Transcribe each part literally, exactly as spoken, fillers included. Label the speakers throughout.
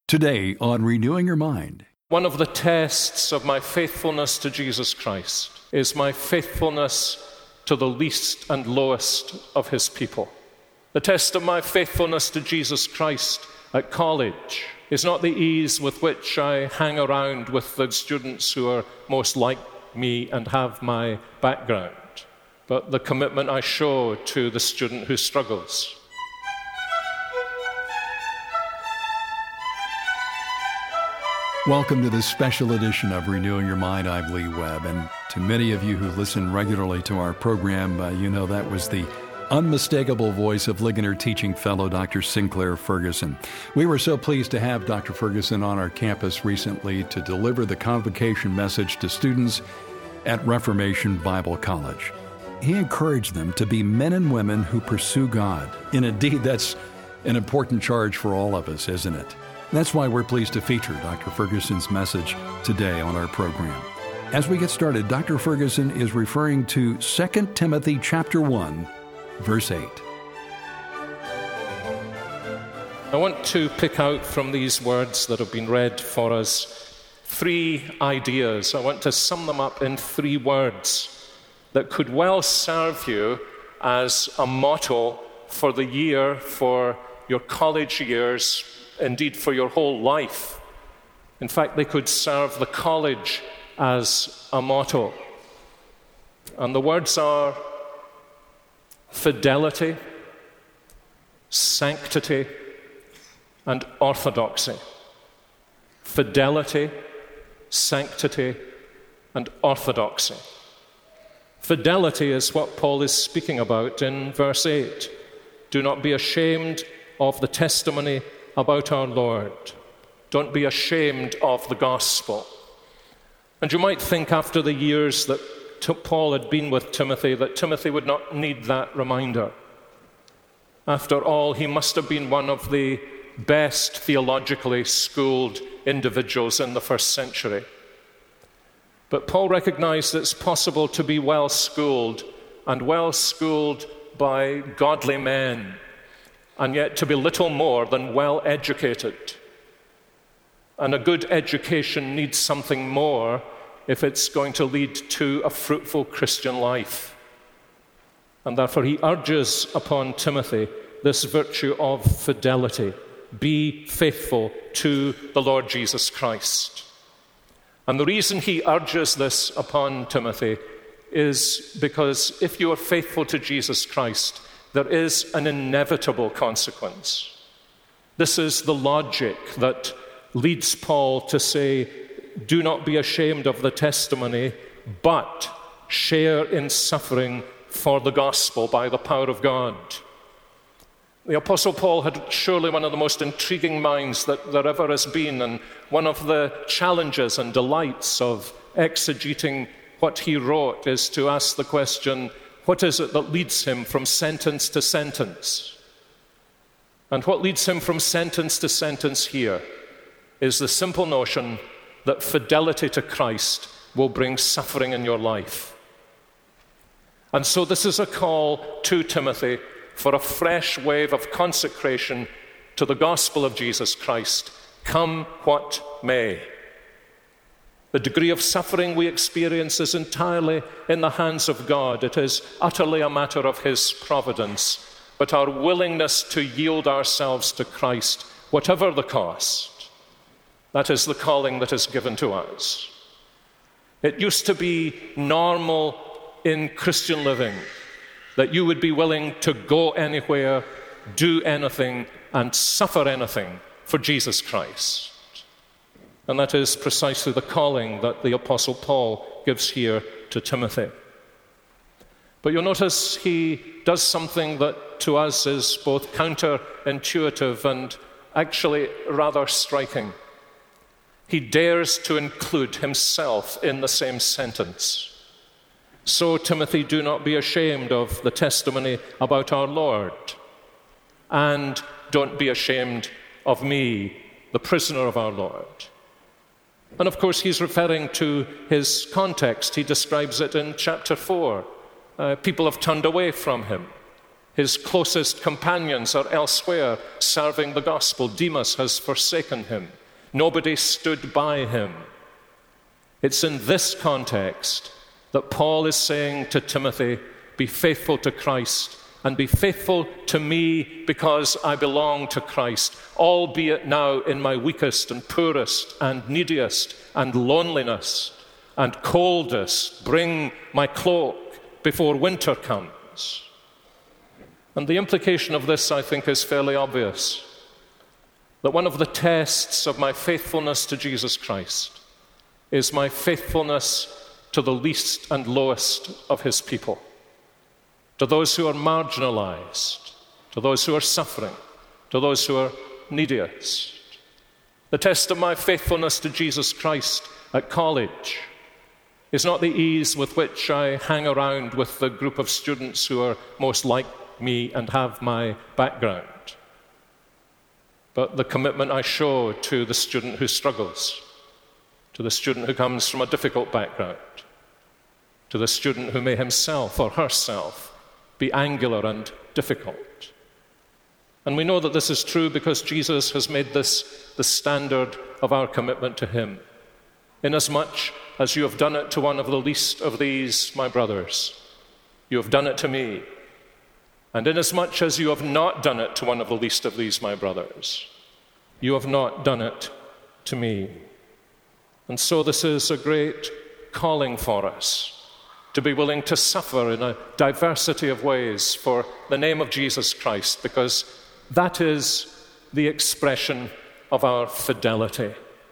Speaker 1: Today on Renewing Your Mind.
Speaker 2: One of the tests of my faithfulness to Jesus Christ is my faithfulness to the least and lowest of his people. The test of my faithfulness to Jesus Christ at college is not the ease with which I hang around with the students who are most like me and have my background, but the commitment I show to the student who struggles.
Speaker 1: Welcome to this special edition of Renewing Your Mind. I'm Lee Webb, and to many of you who listen regularly to our program, uh, you know that was the unmistakable voice of Ligonier Teaching Fellow Doctor Sinclair Ferguson. We were so pleased to have Doctor Ferguson on our campus recently to deliver the convocation message to students at Reformation Bible College. He encouraged them to be men and women who pursue God. And indeed, that's an important charge for all of us, isn't it? That's why we're pleased to feature Doctor Ferguson's message today on our program. As we get started, Doctor Ferguson is referring to Second Timothy chapter one, verse eight.
Speaker 2: I want to pick out from these words that have been read for us three ideas. I want to sum them up in three words that could well serve you as a motto for the year, for your college years, indeed for your whole life. In fact, they could serve the college as a motto. And the words are fidelity, sanctity, and orthodoxy. Fidelity, sanctity, and orthodoxy. Fidelity is what Paul is speaking about in verse eight. Do not be ashamed of the testimony about our Lord. Don't be ashamed of the gospel. And you might think after the years that T- Paul had been with Timothy, that Timothy would not need that reminder. After all, he must have been one of the best theologically schooled individuals in the first century. But Paul recognized that it's possible to be well schooled, and well schooled by godly men, and yet to be little more than well educated. And a good education needs something more if it's going to lead to a fruitful Christian life. And therefore he urges upon Timothy this virtue of fidelity. Be faithful to the Lord Jesus Christ. And the reason he urges this upon Timothy is because if you are faithful to Jesus Christ, there is an inevitable consequence. This is the logic that leads Paul to say, do not be ashamed of the testimony, but share in suffering for the gospel by the power of God. The Apostle Paul had surely one of the most intriguing minds that there ever has been, and one of the challenges and delights of exegeting what he wrote is to ask the question, what is it that leads him from sentence to sentence? And what leads him from sentence to sentence here is the simple notion that fidelity to Christ will bring suffering in your life. And so this is a call to Timothy for a fresh wave of consecration to the gospel of Jesus Christ, come what may. The degree of suffering we experience is entirely in the hands of God. It is utterly a matter of his providence. But our willingness to yield ourselves to Christ, whatever the cost, that is the calling that is given to us. It used to be normal in Christian living that you would be willing to go anywhere, do anything, and suffer anything for Jesus Christ. And that is precisely the calling that the Apostle Paul gives here to Timothy. But you'll notice he does something that to us is both counterintuitive and actually rather striking. He dares to include himself in the same sentence. So, Timothy, do not be ashamed of the testimony about our Lord. And don't be ashamed of me, the prisoner of our Lord. And of course, he's referring to his context. He describes it in chapter four. Uh, people have turned away from him. His closest companions are elsewhere serving the gospel. Demas has forsaken him. Nobody stood by him. It's in this context that Paul is saying to Timothy, be faithful to Christ and be faithful to me because I belong to Christ, albeit now in my weakest and poorest and neediest and loneliness and coldest. Bring my cloak before winter comes. And the implication of this, I think, is fairly obvious. That one of the tests of my faithfulness to Jesus Christ is my faithfulness to the least and lowest of his people, to those who are marginalized, to those who are suffering, to those who are neediest. The test of my faithfulness to Jesus Christ at college is not the ease with which I hang around with the group of students who are most like me and have my background, but the commitment I show to the student who struggles, to the student who comes from a difficult background, to the student who may himself or herself be angular and difficult. And we know that this is true because Jesus has made this the standard of our commitment to him. Inasmuch as you have done it to one of the least of these, my brothers, you have done it to me. And inasmuch as you have not done it to one of the least of these, my brothers, you have not done it to me. And so this is a great calling for us, to be willing to suffer in a diversity of ways for the name of Jesus Christ, because that is the expression of our fidelity.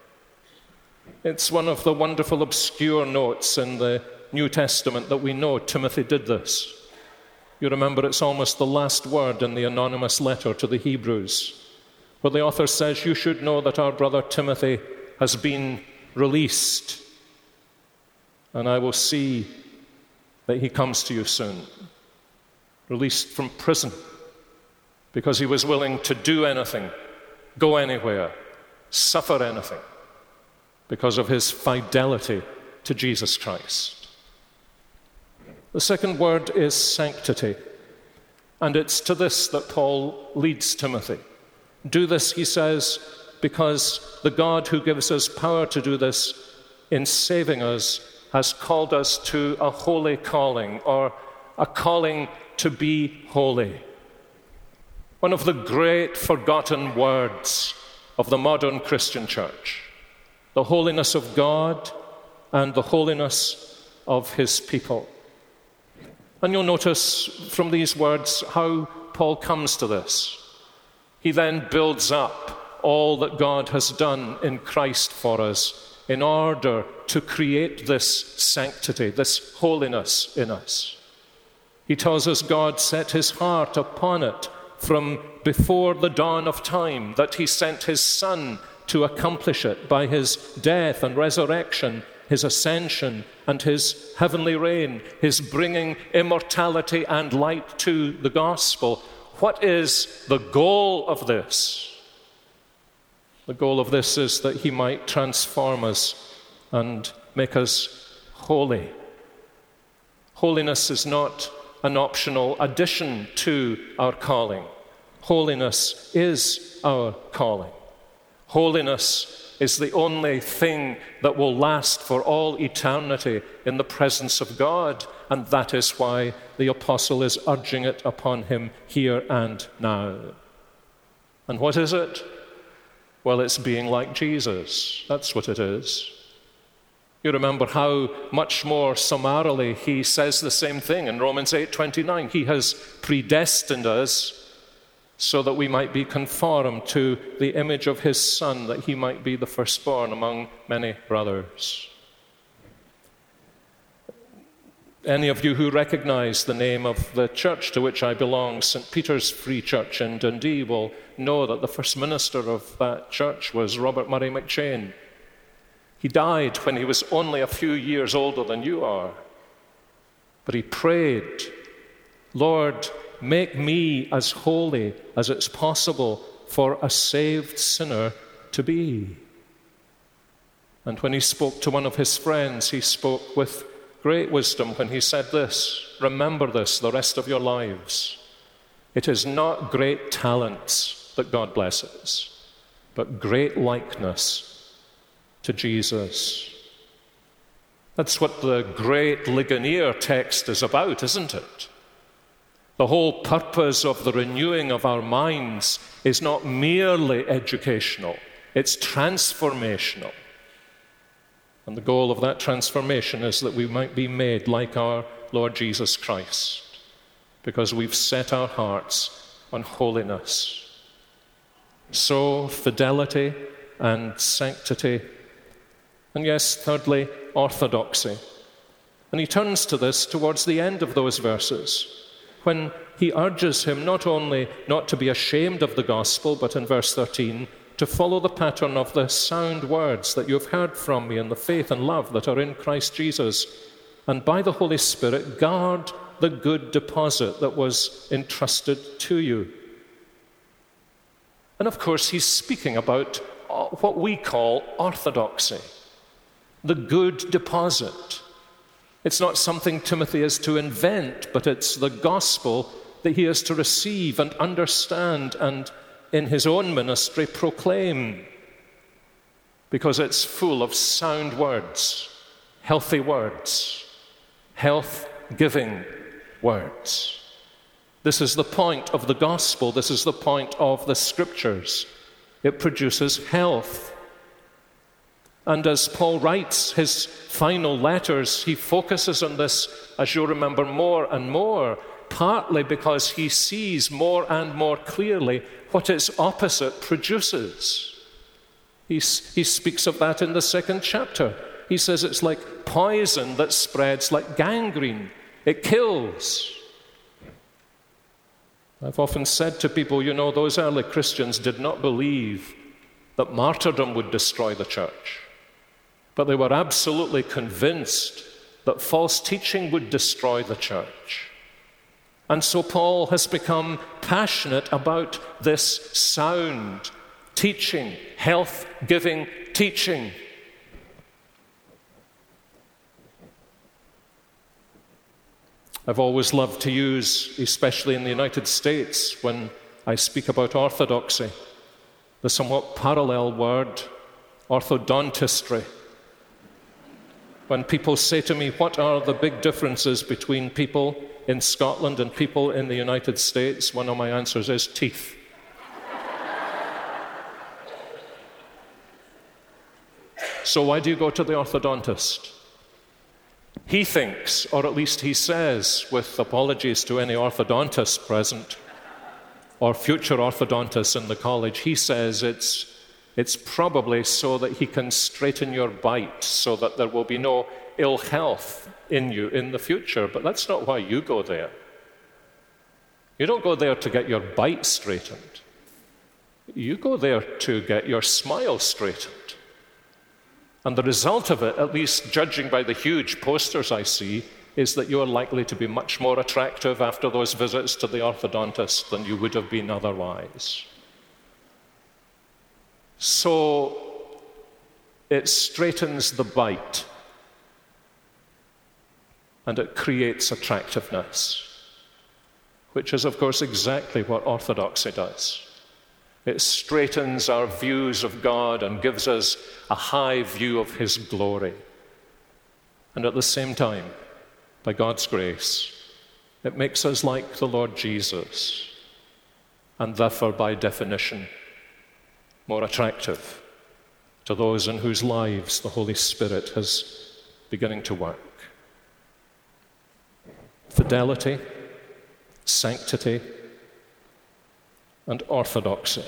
Speaker 2: It's one of the wonderful obscure notes in the New Testament that we know Timothy did this. You remember it's almost the last word in the anonymous letter to the Hebrews, where the author says, you should know that our brother Timothy has been released, and I will see that he comes to you soon. Released from prison, because he was willing to do anything, go anywhere, suffer anything, because of his fidelity to Jesus Christ. The second word is sanctity, and it's to this that Paul leads Timothy. Do this, he says, because the God who gives us power to do this in saving us has called us to a holy calling, or a calling to be holy. One of the great forgotten words of the modern Christian church, the holiness of God and the holiness of his people. And you'll notice from these words how Paul comes to this. He then builds up all that God has done in Christ for us in order to create this sanctity, this holiness in us. He tells us God set his heart upon it from before the dawn of time, that he sent his Son to accomplish it by his death and resurrection, his ascension and his heavenly reign, his bringing immortality and light to the gospel. What is the goal of this? The goal of this is that he might transform us and make us holy. Holiness is not an optional addition to our calling. Holiness is our calling. Holiness is the only thing that will last for all eternity in the presence of God, and that is why the apostle is urging it upon him here and now. And what is it? Well, it's being like Jesus. That's what it is. You remember how much more summarily he says the same thing in Romans eight twenty-nine. He has predestined us so that we might be conformed to the image of his Son, that he might be the firstborn among many brothers. Any of you who recognize the name of the church to which I belong, Saint Peter's Free Church in Dundee, will know that the first minister of that church was Robert Murray McCheyne. He died when he was only a few years older than you are. But he prayed, Lord, make me as holy as it's possible for a saved sinner to be. And when he spoke to one of his friends, he spoke with great wisdom when he said this, remember this the rest of your lives. It is not great talents that God blesses, but great likeness to Jesus. That's what the great Ligonier text is about, isn't it? The whole purpose of the renewing of our minds is not merely educational, it's transformational. And the goal of that transformation is that we might be made like our Lord Jesus Christ, because we've set our hearts on holiness. So, fidelity and sanctity, and yes, thirdly, orthodoxy. And he turns to this towards the end of those verses, when he urges him not only not to be ashamed of the gospel, but in verse thirteen, to follow the pattern of the sound words that you've heard from me in the faith and love that are in Christ Jesus, and by the Holy Spirit guard the good deposit that was entrusted to you. And of course, he's speaking about what we call orthodoxy, the good deposit. It's not something Timothy is to invent, but it's the gospel that he is to receive and understand and in his own ministry proclaim, because it's full of sound words, healthy words, health-giving words. This is the point of the gospel. This is the point of the scriptures. It produces health. And as Paul writes his final letters, he focuses on this, as you'll remember, more and more, partly because he sees more and more clearly what its opposite produces. He, he speaks of that in the second chapter. He says it's like poison that spreads like gangrene. It kills. I've often said to people, you know, those early Christians did not believe that martyrdom would destroy the church, but they were absolutely convinced that false teaching would destroy the church. And so Paul has become passionate about this sound teaching, health-giving teaching. I've always loved to use, especially in the United States, when I speak about orthodoxy, the somewhat parallel word, orthodontistry. When people say to me, what are the big differences between people in Scotland and people in the United States? One of my answers is teeth. So why do you go to the orthodontist? He thinks, or at least he says, with apologies to any orthodontist present, or future orthodontists in the college, he says it's It's probably so that he can straighten your bite so that there will be no ill health in you in the future. But that's not why you go there. You don't go there to get your bite straightened. You go there to get your smile straightened. And the result of it, at least judging by the huge posters I see, is that you're likely to be much more attractive after those visits to the orthodontist than you would have been otherwise. So it straightens the bite and it creates attractiveness, which is, of course, exactly what orthodoxy does. It straightens our views of God and gives us a high view of His glory. And at the same time, by God's grace, it makes us like the Lord Jesus, and therefore, by definition, more attractive to those in whose lives the Holy Spirit is beginning to work. Fidelity, sanctity, and orthodoxy.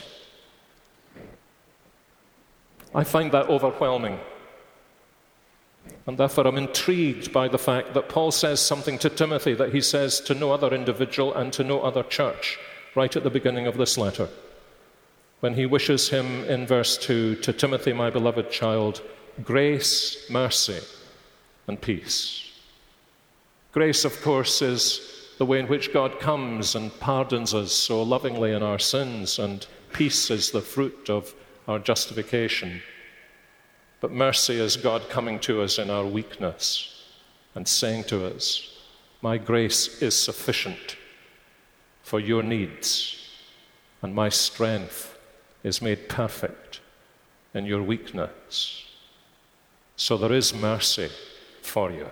Speaker 2: I find that overwhelming. And therefore I'm intrigued by the fact that Paul says something to Timothy that he says to no other individual and to no other church right at the beginning of this letter, when he wishes him in verse two, to Timothy, my beloved child, grace, mercy, and peace. Grace, of course, is the way in which God comes and pardons us so lovingly in our sins, and peace is the fruit of our justification. But mercy is God coming to us in our weakness and saying to us, my grace is sufficient for your needs, and my strength is made perfect in your weakness. So there is mercy for you.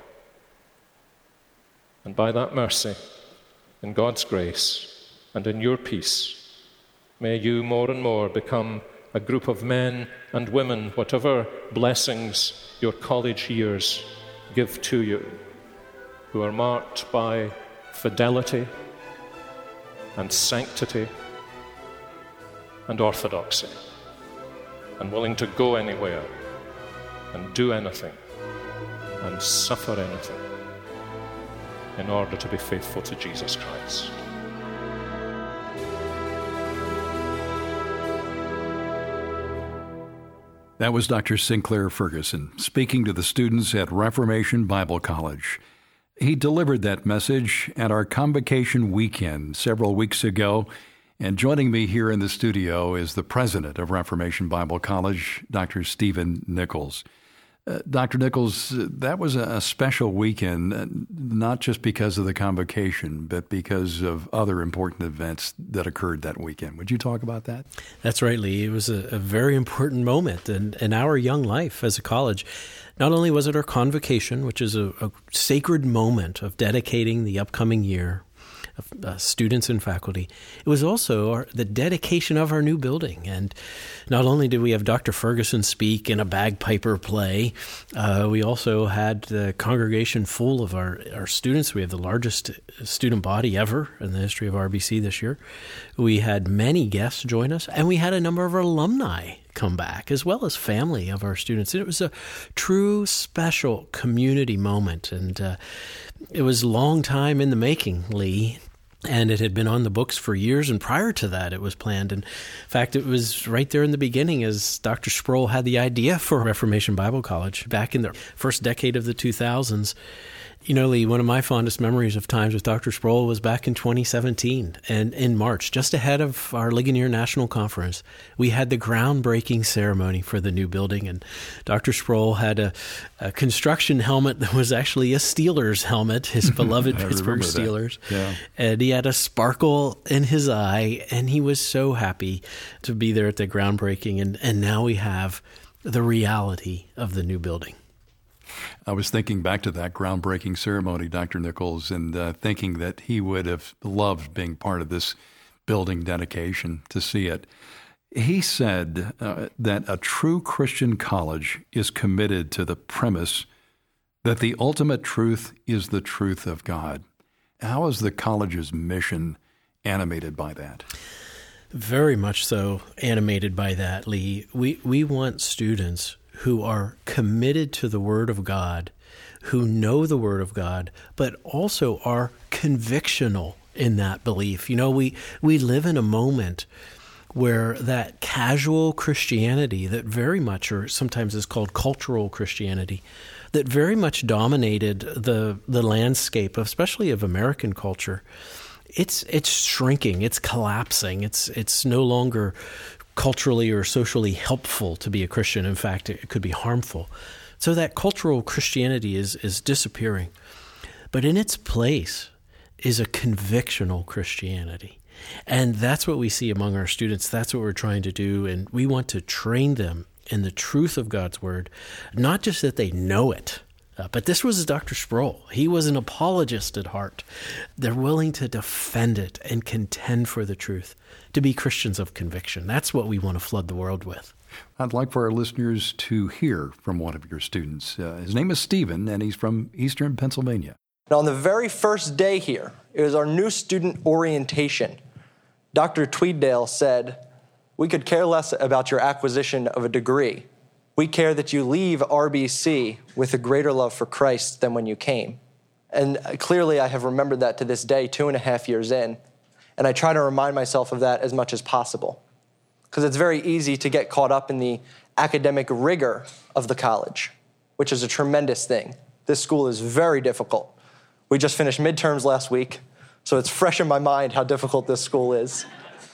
Speaker 2: And by that mercy, in God's grace and in your peace, may you more and more become a group of men and women, whatever blessings your college years give to you, who are marked by fidelity and sanctity and orthodoxy, and willing to go anywhere and do anything and suffer anything in order to be faithful to Jesus Christ.
Speaker 1: That was Doctor Sinclair Ferguson speaking to the students at Reformation Bible College. He delivered that message at our convocation weekend several weeks ago. And joining me here in the studio is the president of Reformation Bible College, Doctor Stephen Nichols. Uh, Doctor Nichols, uh, that was a, a special weekend, uh, not just because of the convocation, but because of other important events that occurred that weekend. Would you talk about that?
Speaker 3: That's right, Lee. It was a, a very important moment in, in our young life as a college. Not only was it our convocation, which is a, a sacred moment of dedicating the upcoming year of uh, students and faculty, it was also our, the dedication of our new building. And not only did we have Doctor Ferguson speak in a bagpiper play, uh, we also had the congregation full of our, our students. We have the largest student body ever in the history of R B C this year. We had many guests join us, and we had a number of our alumni come back, as well as family of our students. And it was a true special community moment. And uh, it was a long time in the making, Lee. And it had been on the books for years, and prior to that, it was planned. And in fact, it was right there in the beginning as Doctor Sproul had the idea for Reformation Bible College back in the first decade of the two thousands. You know, Lee, one of my fondest memories of times with Doctor Sproul was back in twenty seventeen, and in March, just ahead of our Ligonier National Conference, we had the groundbreaking ceremony for the new building, and Doctor Sproul had a, a construction helmet that was actually a Steelers helmet, his beloved Pittsburgh Steelers, yeah. And he had a sparkle in his eye, and he was so happy to be there at the groundbreaking, and, and now we have the reality of the new building.
Speaker 1: I was thinking back to that groundbreaking ceremony, Doctor Nichols, and uh, thinking that he would have loved being part of this building dedication to see it. He said uh, that a true Christian college is committed to the premise that the ultimate truth is the truth of God. How is the college's mission animated by that?
Speaker 3: Very much so animated by that, Lee. We, we want students who are committed to the Word of God, who know the Word of God, but also are convictional in that belief. You know, we, we live in a moment where that casual Christianity that very much, or sometimes is called cultural Christianity, that very much dominated the the landscape, especially of American culture, it's it's shrinking, it's collapsing, it's it's no longer culturally or socially helpful to be a Christian. In fact, it could be harmful. So that cultural Christianity is, is disappearing. But in its place is a convictional Christianity. And that's what we see among our students. That's what we're trying to do. And we want to train them in the truth of God's Word, not just that they know it, uh, but this was Doctor Sproul. He was an apologist at heart. They're willing to defend it and contend for the truth, to be Christians of conviction. That's what we want to flood the world with.
Speaker 1: I'd like for our listeners to hear from one of your students. Uh, his name is Stephen, and he's from Eastern Pennsylvania.
Speaker 4: Now, on the very first day here, it was our new student orientation. Doctor Tweeddale said, "We could care less about your acquisition of a degree. We care that you leave R B C with a greater love for Christ than when you came." And clearly, I have remembered that to this day, two and a half years in. And I try to remind myself of that as much as possible, because it's very easy to get caught up in the academic rigor of the college, which is a tremendous thing. This school is very difficult. We just finished midterms last week, so it's fresh in my mind how difficult this school is.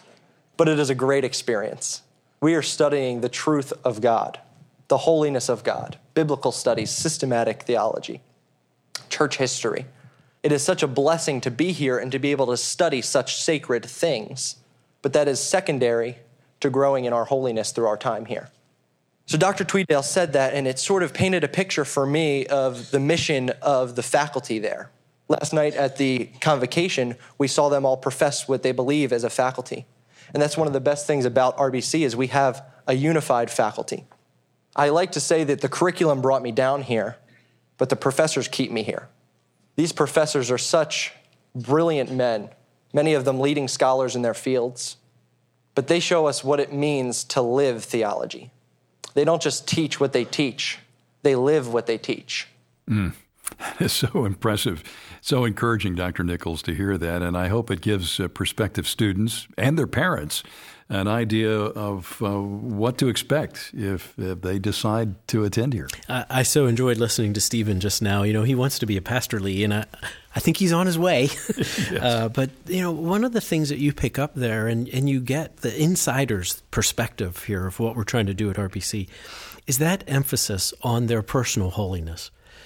Speaker 4: But it is a great experience. We are studying the truth of God, the holiness of God, biblical studies, systematic theology, church history. It is such a blessing to be here and to be able to study such sacred things. But that is secondary to growing in our holiness through our time here. So Doctor Tweeddale said that, and it sort of painted a picture for me of the mission of the faculty there. Last night at the convocation, we saw them all profess what they believe as a faculty. And that's one of the best things about R B C is we have a unified faculty. I like to say that the curriculum brought me down here, but the professors keep me here. These professors are such brilliant men, many of them leading scholars in their fields, but they show us what it means to live theology. They don't just teach what they teach, they live what they teach.
Speaker 1: Mm. It's so impressive, so encouraging, Doctor Nichols, to hear that. And I hope it gives uh, prospective students and their parents an idea of uh, what to expect if, if they decide to attend here.
Speaker 3: I, I so enjoyed listening to Stephen just now. You know, he wants to be a pastor, Lee, and I, I think he's on his way. Yes. uh, but, you know, one of the things that you pick up there, and, and you get the insider's perspective here of what we're trying to do at R B C, is that emphasis on their personal holiness.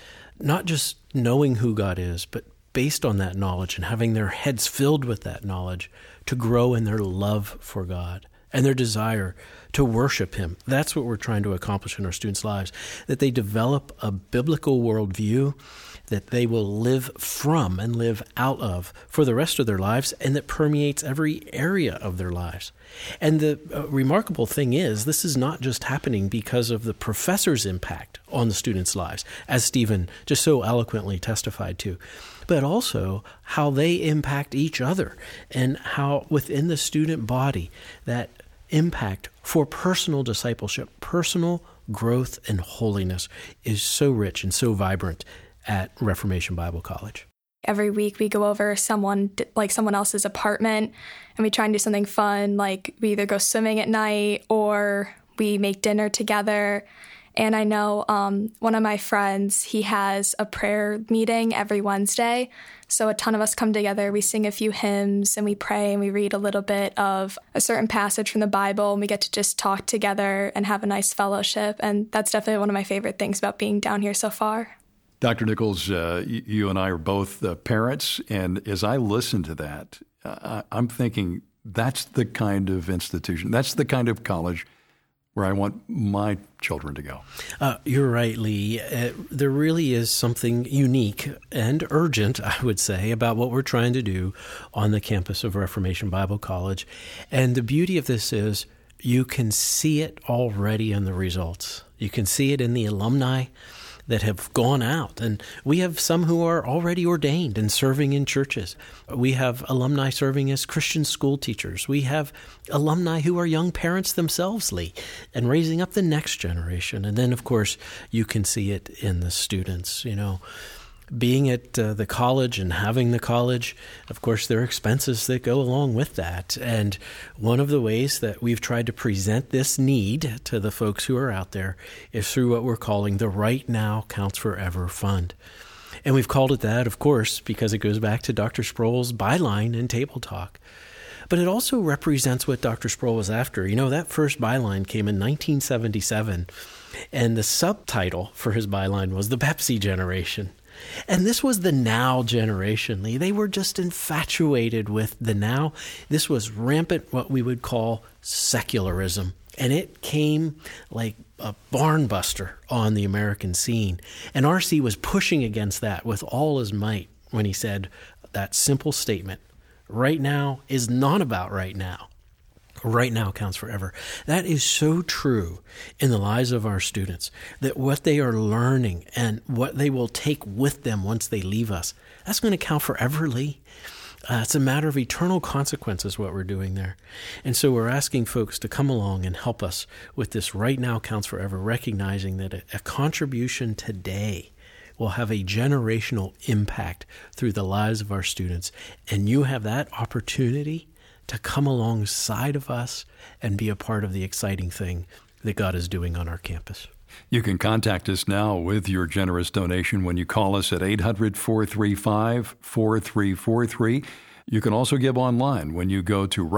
Speaker 3: Not just knowing who God is, but based on that knowledge and having their heads filled with that knowledge to grow in their love for God and their desire to worship Him. That's what we're trying to accomplish in our students' lives, that they develop a biblical worldview that they will live from and live out of for the rest of their lives, and that permeates every area of their lives. And the uh, remarkable thing is, this is not just happening because of the professor's impact on the students' lives, as Stephen just so eloquently testified to, but also how they impact each other and how within the student body that impact for personal discipleship, personal growth and holiness is so rich and so vibrant at Reformation Bible College.
Speaker 5: Every week we go over someone like someone else's apartment and we try and do something fun, like we either go swimming at night or we make dinner together. And I know um, one of my friends, he has a prayer meeting every Wednesday. So a ton of us come together, we sing a few hymns and we pray and we read a little bit of a certain passage from the Bible, and we get to just talk together and have a nice fellowship. And that's definitely one of my favorite things about being down here so far.
Speaker 1: Doctor Nichols, uh, you and I are both uh, parents, and as I listen to that, uh, I'm thinking that's the kind of institution, that's the kind of college where I want my children to go.
Speaker 3: Uh, you're right, Lee. Uh, there really is something unique and urgent, I would say, about what we're trying to do on the campus of Reformation Bible College. And the beauty of this is you can see it already in the results. You can see it in the alumni that have gone out. And we have some who are already ordained and serving in churches. We have alumni serving as Christian school teachers. We have alumni who are young parents themselves, Lee, and raising up the next generation. And then, of course, you can see it in the students, you know. Being at uh, the college and having the college, of course, there are expenses that go along with that. And one of the ways that we've tried to present this need to the folks who are out there is through what we're calling the Right Now Counts Forever Fund. And we've called it that, of course, because it goes back to Doctor Sproul's byline in Table Talk. But it also represents what Doctor Sproul was after. You know, that first byline came in nineteen seventy-seven, and the subtitle for his byline was The Pepsi Generation. And this was the now generation, Lee. They were just infatuated with the now. This was rampant, what we would call secularism. And it came like a barn buster on the American scene. And R C was pushing against that with all his might when he said that simple statement, right now is not about right now. Right now counts forever. That is so true in the lives of our students, that what they are learning and what they will take with them once they leave us, that's going to count forever, Lee. Uh, it's a matter of eternal consequences, what we're doing there. And so we're asking folks to come along and help us with this right now counts forever, recognizing that a, a contribution today will have a generational impact through the lives of our students. And you have that opportunity to come alongside of us and be a part of the exciting thing that God is doing on our campus.
Speaker 1: You can contact us now with your generous donation when you call us at eight hundred, four three five, four three four three. You can also give online when you go to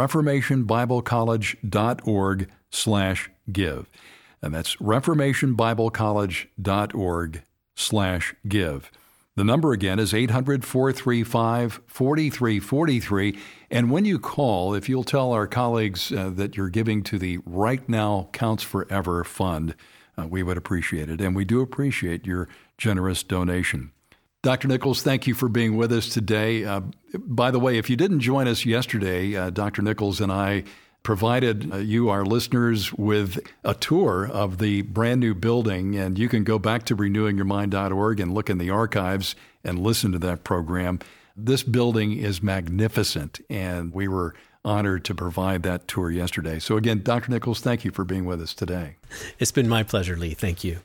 Speaker 1: reformationbiblecollege.org slash give. And that's reformationbiblecollege.org slash give. The number again is eight hundred, four three five, four three four three. And when you call, if you'll tell our colleagues uh, that you're giving to the Right Now Counts Forever Fund, uh, we would appreciate it. And we do appreciate your generous donation. Doctor Nichols, thank you for being with us today. Uh, by the way, if you didn't join us yesterday, uh, Doctor Nichols and I provided uh, you, our listeners, with a tour of the brand new building, and you can go back to renewing your mind dot org and look in the archives and listen to that program. This building is magnificent, and we were honored to provide that tour yesterday. So again, Doctor Nichols, thank you for being with us today.
Speaker 3: It's been my pleasure, Lee. Thank you.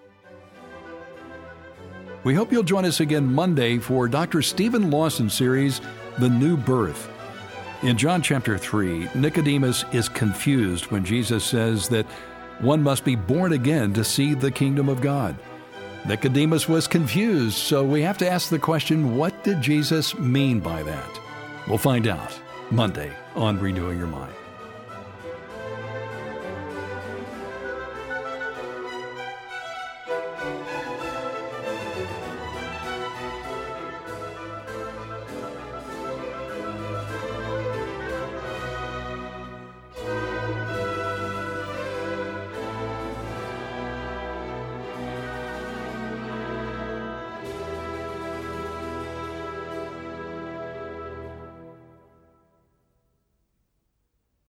Speaker 1: We hope you'll join us again Monday for Doctor Stephen Lawson's series, The New Birth. In John chapter three, Nicodemus is confused when Jesus says that one must be born again to see the kingdom of God. Nicodemus was confused, so we have to ask the question, what did Jesus mean by that? We'll find out Monday on Renewing Your Mind.